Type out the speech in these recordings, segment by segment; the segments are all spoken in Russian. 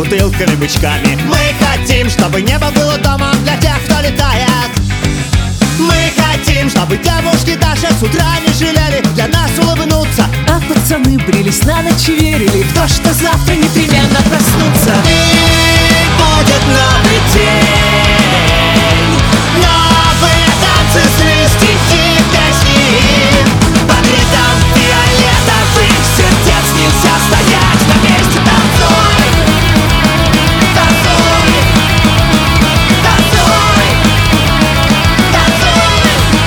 бутылками, бычками. Мы хотим, чтобы небо было домом для тех, кто летает. Мы хотим, чтобы девушки даже с утра не жалели для нас улыбнуться. А пацаны брились на ночь и верили в то, что завтра непременно проснутся. Будет новый день, новые танцы, сны, стихи, песни. Под ритм фиолетовых сердец нельзя стоять на месте. Танцуй, танцуй, танцуй, танцуй.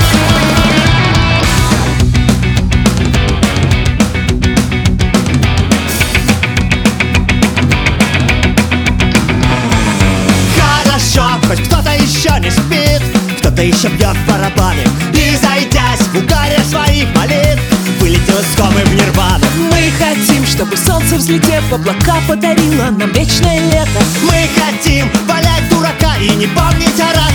Хорошо, хоть кто-то еще не спит, кто-то еще бьет в барабаны. И зайдясь в угаре своих молитв, вылетел из комы в нирвану. Мы хотим, чтобы солнце, взлетев в облака, подарило нам вечное лето. Мы хотим валять дурака и не помнить о